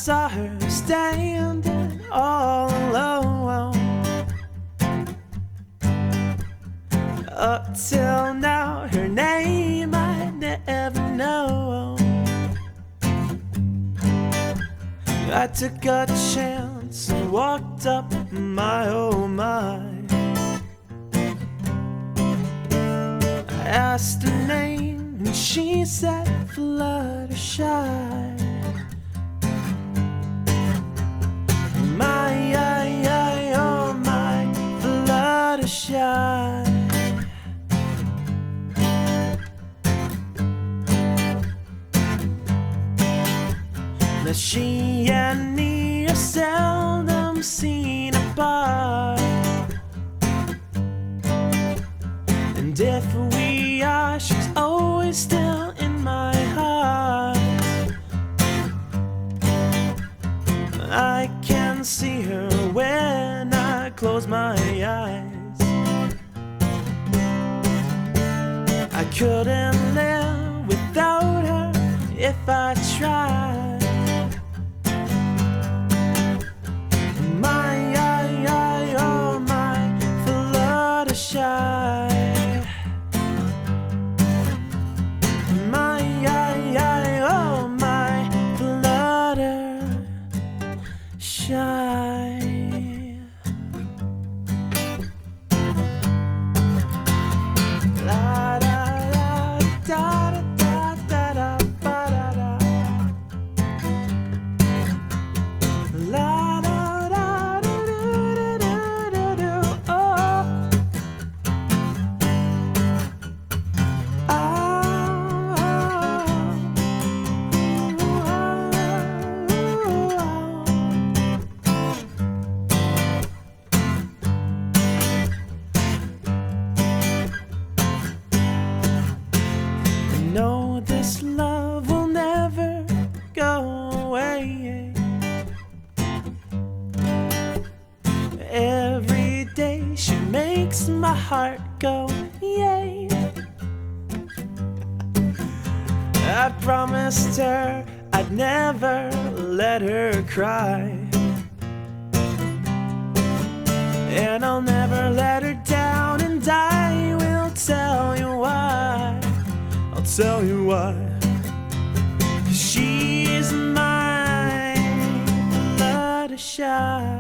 saw her standing all alone. Up till now, her name I never know. I took a chance and walked up, my oh my. I asked her name and she said Fluttershy. My, oh my, Fluttershy. Now she and me are seldom seen apart, and if we are, she's always still in my heart. I can see her when I close my eyes. I couldn't live without her if I tried. No, this love will never go away. Every day she makes my heart go yay. I promised her I'd never let her cry, and I'll never let her down, and I will tell you why. I'll tell you why. She's mine, Fluttershy.